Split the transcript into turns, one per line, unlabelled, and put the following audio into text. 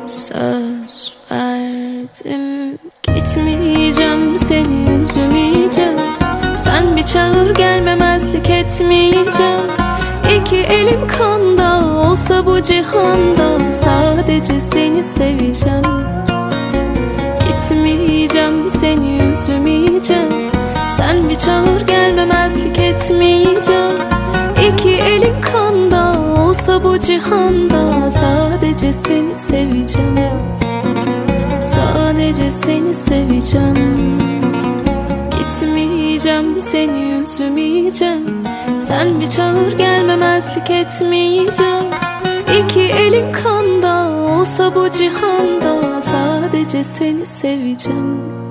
Söz verdim, gitmeyeceğim, seni üzmeyeceğim. Sen bir çağır, gelmemezlik etmeyeceğim. İki elim kanda olsa bu cihanda, sadece seni seveceğim. Gitmeyeceğim, seni üzmeyeceğim. Sen bir çağır, gelmemezlik etmeyeceğim. İki elim kanda olsa bu cihanda, sadece seni seveceğim. Sadece seni seveceğim. Gitmeyeceğim, seni üzmeyeceğim. Sen bir çağır, gelmemezlik etmeyeceğim. İki elim kanda olsa bu cihanda, sadece seni seveceğim.